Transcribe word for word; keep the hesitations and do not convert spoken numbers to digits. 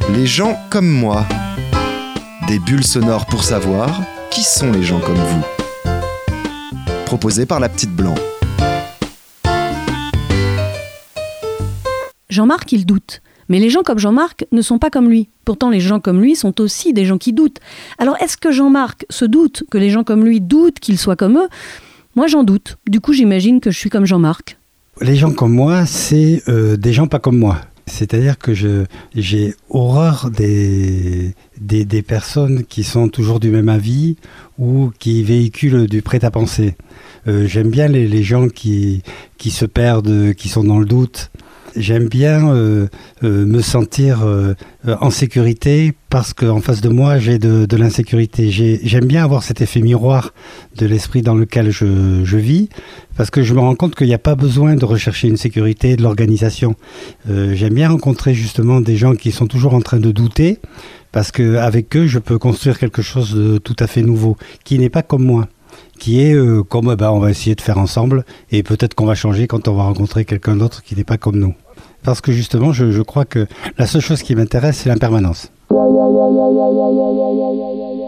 Les gens comme moi. Des bulles sonores pour savoir qui sont les gens comme vous. Proposé par la petite Blanc. Jean-Marc, il doute. Mais les gens comme Jean-Marc ne sont pas comme lui. Pourtant, les gens comme lui sont aussi des gens qui doutent. Alors, est-ce que Jean-Marc se doute que les gens comme lui doutent qu'ils soient comme eux ? Moi, j'en doute. Du coup, j'imagine que je suis comme Jean-Marc. Les gens comme moi, c'est euh, des gens pas comme moi. C'est-à-dire que je, j'ai horreur des, des, des personnes qui sont toujours du même avis ou qui véhiculent du prêt-à-penser. Euh, j'aime bien les, les gens qui, qui se perdent, qui sont dans le doute. J'aime bien euh, euh, me sentir euh, en sécurité parce qu'en face de moi, j'ai de, de l'insécurité. J'ai, j'aime bien avoir cet effet miroir de l'esprit dans lequel je, je vis parce que je me rends compte qu'il n'y a pas besoin de rechercher une sécurité, de l'organisation. Euh, j'aime bien rencontrer justement des gens qui sont toujours en train de douter parce qu'avec eux, je peux construire quelque chose de tout à fait nouveau, qui n'est pas comme moi. Qui est euh, comme bah, on va essayer de faire ensemble et peut-être qu'on va changer quand on va rencontrer quelqu'un d'autre qui n'est pas comme nous. Parce que justement, je, je crois que la seule chose qui m'intéresse, c'est l'impermanence.